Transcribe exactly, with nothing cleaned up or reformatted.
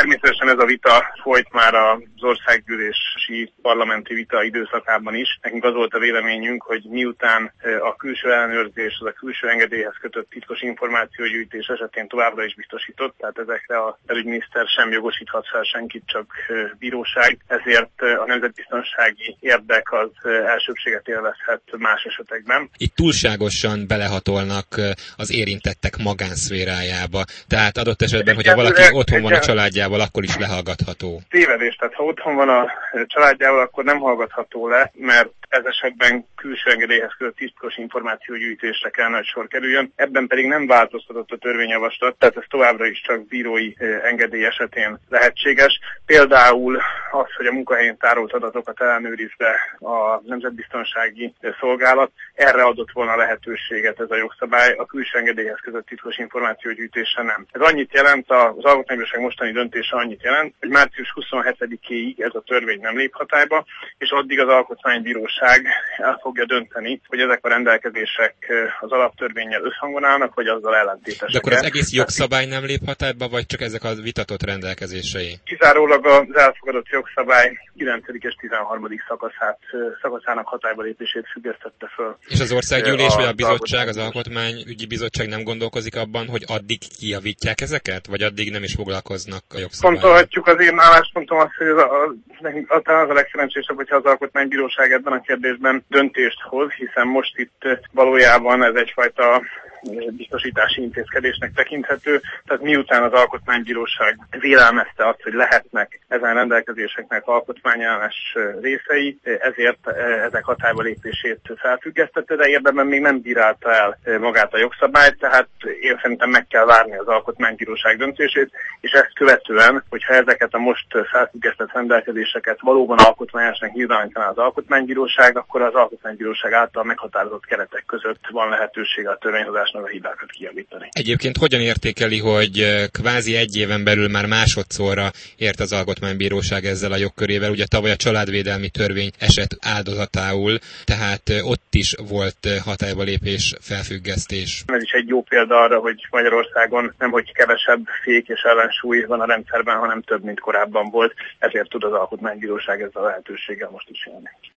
Természetesen ez a vita folyt már az országgyűlési parlamenti vita időszakában is. Nekünk az volt a véleményünk, hogy miután a külső ellenőrzés, az a külső engedélyhez kötött titkos információgyűjtés esetén továbbra is biztosított, tehát ezekre a belügyminiszter sem jogosíthat fel senkit, csak bíróság, ezért a nemzetbiztonsági érdek az elsőbséget élvezhet más esetekben. Itt túlságosan belehatolnak az érintettek magánszférájába, tehát adott esetben, hogyha valaki otthon van a családjával, akkor is lehallgatható. Tévedés, tehát ha otthon van a családjával, akkor nem hallgatható le, mert ez esetben külső engedélyhez kötött titkos információgyűjtésre kellene, hogy sor kerüljön. Ebben pedig nem változtatott a törvényjavaslat, tehát ez továbbra is csak bírói engedély esetén lehetséges. Például az, hogy a munkahelyén tárolt adatokat ellenőrizze a Nemzetbiztonsági Szolgálat, erre adott volna lehetőséget ez a jogszabály, a külső engedélyhez kötött titkos információgyűjtése nem. Ez annyit jelent, az Alkotmánybíróság mostani döntése annyit jelent, hogy március huszonhetedikéig ez a törvény nem lép hatályba, és addig az Alkotmánybíróság el fogja dönteni, hogy ezek a rendelkezések az alaptörvénnyel összhangban állnak, vagy azzal ellentétesek. De akkor az egész jogszabály nem lép hatályba, vagy csak ezek a vitatott rendelkezései? Kizárólag az elfogadott jogszabály kilencedik és tizenharmadik szakaszát, szakaszának hatályba lépését függesztette föl. És az országgyűlés vagy a bizottság, az Alkotmányügyi Bizottság nem gondolkozik abban, hogy addig kijavítják ezeket, vagy addig nem is foglalkoznak a jogszabályokkal? Pontolhatjuk, az én álláspontom az, hogy az a, az, az a legszerencsésebb, hogyha az Alkotmánybíróság ebben a kérdésben döntést hoz, hiszen most itt valójában ez egyfajta biztosítási intézkedésnek tekinthető, tehát miután az Alkotmánybíróság vélelmezte azt, hogy lehetnek ezen rendelkezéseknek alkotmányellenes részei, ezért ezek hatályba lépését felfüggesztette, de érdemben még nem bírálta el magát a jogszabályt, tehát én szerintem meg kell várni az Alkotmánybíróság döntését, és ezt követően, hogyha ezeket a most felfüggesztett rendelkezéseket valóban alkotmányosnak nyilvánítaná az Alkotmánybíróság, akkor az Alkotmánybíróság által meghatározott keretek között van lehetősége a törvényhozásnak a hibákat kijavítani. Egyébként hogyan értékeli, hogy kvázi egy éven belül már másodszorra ért az Alkotmánybíróság ezzel a jogkörével? Ugye tavaly a családvédelmi törvény esett áldozatául, tehát ott is volt hatályba lépés, felfüggesztés. Ez is egy jó példa arra, hogy Magyarországon nemhogy kevesebb fék és ellensúly van a rendszerben, hanem több, mint korábban volt, ezért tud az Alkotmánybíróság ezzel a lehetőséggel most is élni.